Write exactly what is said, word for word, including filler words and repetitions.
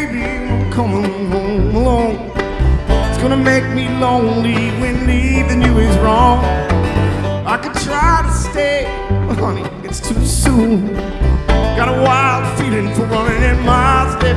baby, I'm coming home alone. It's gonna make me lonely when leaving you is wrong. I could try to stay, but honey, it's too soon.